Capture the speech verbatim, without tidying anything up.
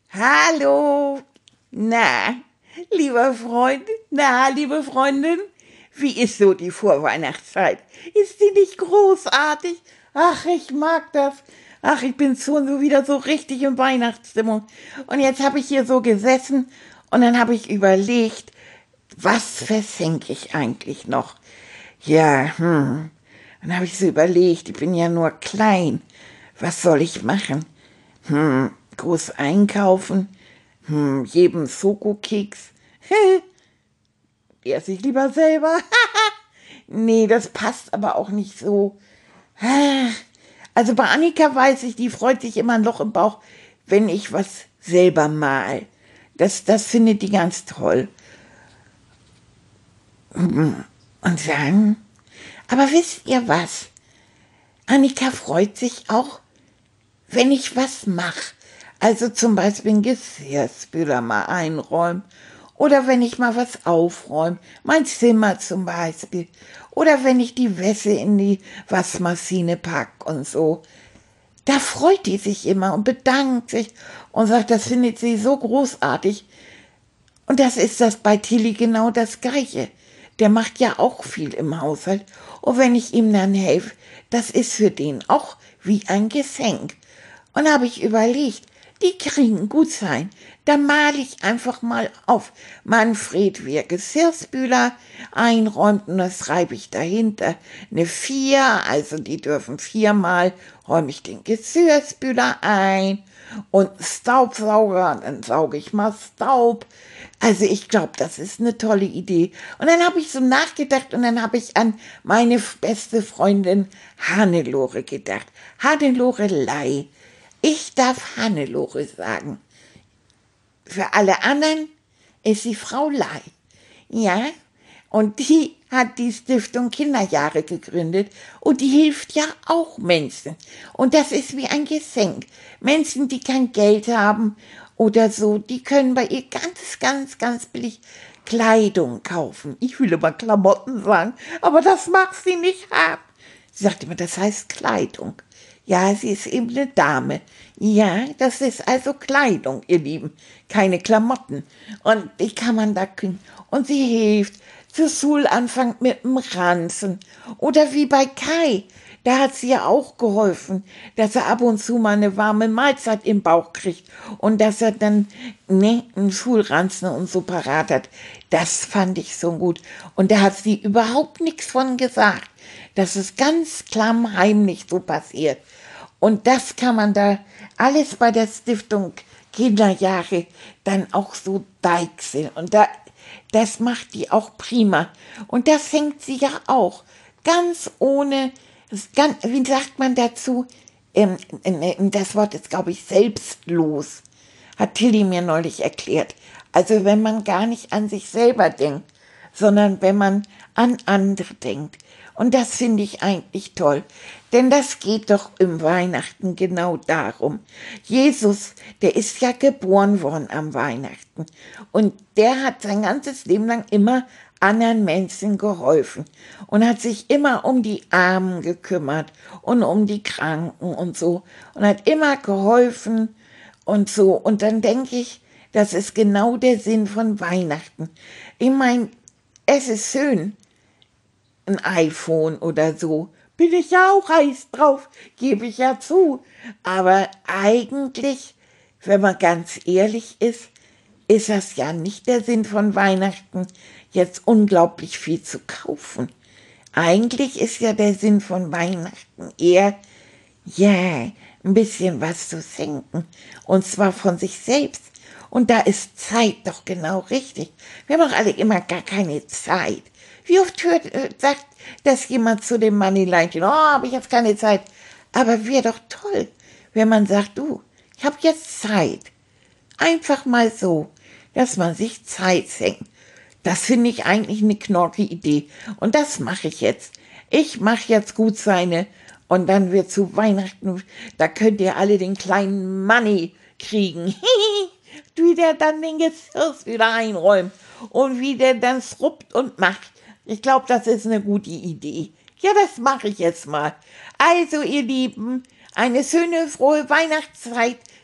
Hallo, na, lieber Freund, na, liebe Freundin, wie ist so die Vorweihnachtszeit? Ist die nicht großartig? Ach, ich mag das. Ach, ich bin schon so wieder so richtig in Weihnachtsstimmung. Und jetzt habe ich hier so gesessen und dann habe ich überlegt, was verschenke ich eigentlich noch? Ja, hm, dann habe ich so überlegt, ich bin ja nur klein. Was soll ich machen? Hm, groß einkaufen? Hm, jedem Schokokeks? Der esse ich lieber selber. Nee, das passt aber auch nicht so. Also bei Annika weiß ich, die freut sich immer ein Loch im Bauch, wenn ich was selber mal. Das, das findet die ganz toll. Und dann, aber wisst ihr was? Annika freut sich auch, wenn ich was mache. Also zum Beispiel einen Geschirrspüler mal einräumen. Oder wenn ich mal was aufräume. Mein Zimmer zum Beispiel. Oder wenn ich die Wäsche in die Waschmaschine packe und so. Da freut die sich immer und bedankt sich und sagt, das findet sie so großartig. Und das ist das bei Tilly genau das Gleiche. Der macht ja auch viel im Haushalt. Und wenn ich ihm dann helfe, das ist für den auch wie ein Geschenk. Und da habe ich überlegt, die kriegen Gutschein. Da male ich einfach mal auf. Manfred, wie er Geschirrspüler einräumt, und das schreibe ich dahinter. Eine vier, also die dürfen viermal, räume ich den Geschirrspüler ein. Und einen Staubsauger, dann sauge ich mal Staub. Also ich glaube, das ist eine tolle Idee. Und dann habe ich so nachgedacht und dann habe ich an meine beste Freundin Hannelore gedacht. Hannelore Ley. Ich darf Hannelore sagen. Für alle anderen ist sie Frau Ley. Ja, und die hat die Stiftung Kinderjahre gegründet und die hilft ja auch Menschen. Und das ist wie ein Geschenk. Menschen, die kein Geld haben oder so, die können bei ihr ganz, ganz, ganz billig Kleidung kaufen. Ich will immer Klamotten sagen, aber das mag sie nicht haben. Sie sagt immer, das heißt Kleidung. Ja, sie ist eben eine Dame. Ja, das ist also Kleidung, ihr Lieben, keine Klamotten. Und die kann man da kriegen. Und sie hilft zu Schulanfang mit dem Ranzen. Oder wie bei Kai, da hat sie ja auch geholfen, dass er ab und zu mal eine warme Mahlzeit im Bauch kriegt. Und dass er dann ne, einen Schulranzen und so parat hat. Das fand ich so gut. Und da hat sie überhaupt nichts von gesagt. Das ist ganz klamm heimlich so passiert. Und das kann man da alles bei der Stiftung Kinderjahre dann auch so deichseln. Und da, das macht die auch prima. Und das hängt sie ja auch. Ganz ohne, ganz, wie sagt man dazu? Ähm, ähm, das Wort ist, glaube ich, selbstlos. Hat Tilly mir neulich erklärt. Also wenn man gar nicht an sich selber denkt, sondern wenn man an andere denkt. Und das finde ich eigentlich toll, denn das geht doch im Weihnachten genau darum. Jesus, der ist ja geboren worden am Weihnachten und der hat sein ganzes Leben lang immer anderen Menschen geholfen und hat sich immer um die Armen gekümmert und um die Kranken und so und hat immer geholfen und so. Und dann denke ich, das ist genau der Sinn von Weihnachten. Ich meine, es ist schön, ein iPhone oder so, bin ich ja auch heiß drauf, gebe ich ja zu. Aber eigentlich, wenn man ganz ehrlich ist, ist das ja nicht der Sinn von Weihnachten, jetzt unglaublich viel zu kaufen. Eigentlich ist ja der Sinn von Weihnachten eher, ja, yeah, ein bisschen was zu schenken. Und zwar von sich selbst. Und da ist Zeit doch genau richtig. Wir haben doch alle immer gar keine Zeit. Wie oft hört, äh, sagt das jemand zu dem Moneylein, oh, habe ich jetzt keine Zeit. Aber wäre doch toll, wenn man sagt, du, ich habe jetzt Zeit. Einfach mal so, dass man sich Zeit schenkt. Das finde ich eigentlich eine knorke Idee. Und das mache ich jetzt. Ich mache jetzt Gutscheine und dann wird zu Weihnachten, da könnt ihr alle den kleinen Money kriegen. Wie der dann den Geschirr wieder einräumt und wie der dann schrubbt und macht. Ich glaube, das ist eine gute Idee. Ja, das mache ich jetzt mal. Also, ihr Lieben, eine schöne, frohe Weihnachtszeit